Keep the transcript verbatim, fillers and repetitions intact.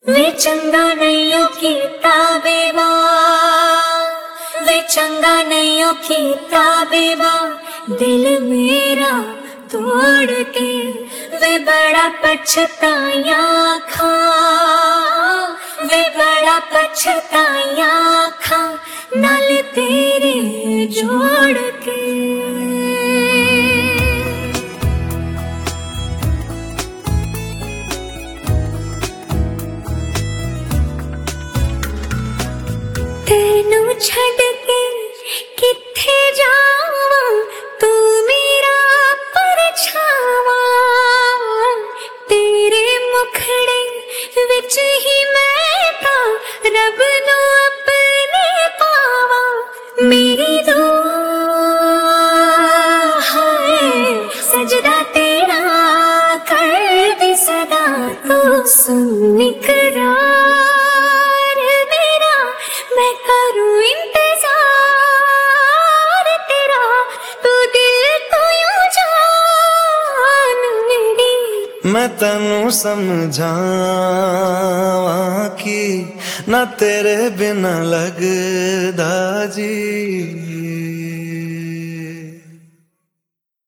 वे चंगा नहीं कीता वे चंगा नहीं कीता दिल मेरा तोड़ के वे बड़ा पछताया खा वे बड़ा पछताया खा नाल तेरे जोड़ के। तेनू छड़ के किथे जावा तू मेरा परछावा तेरे मुखड़े विच ही मैं था रब नू अपने पावा मेरी दुआ है सजदा तेरा कर दे सदा तू सुन इकरार मैं करूं इंतजार तेरा तू दिल तो यूं जान मेरी। मैं तैनू समझावा कि ना तेरे बिना लगदा जी।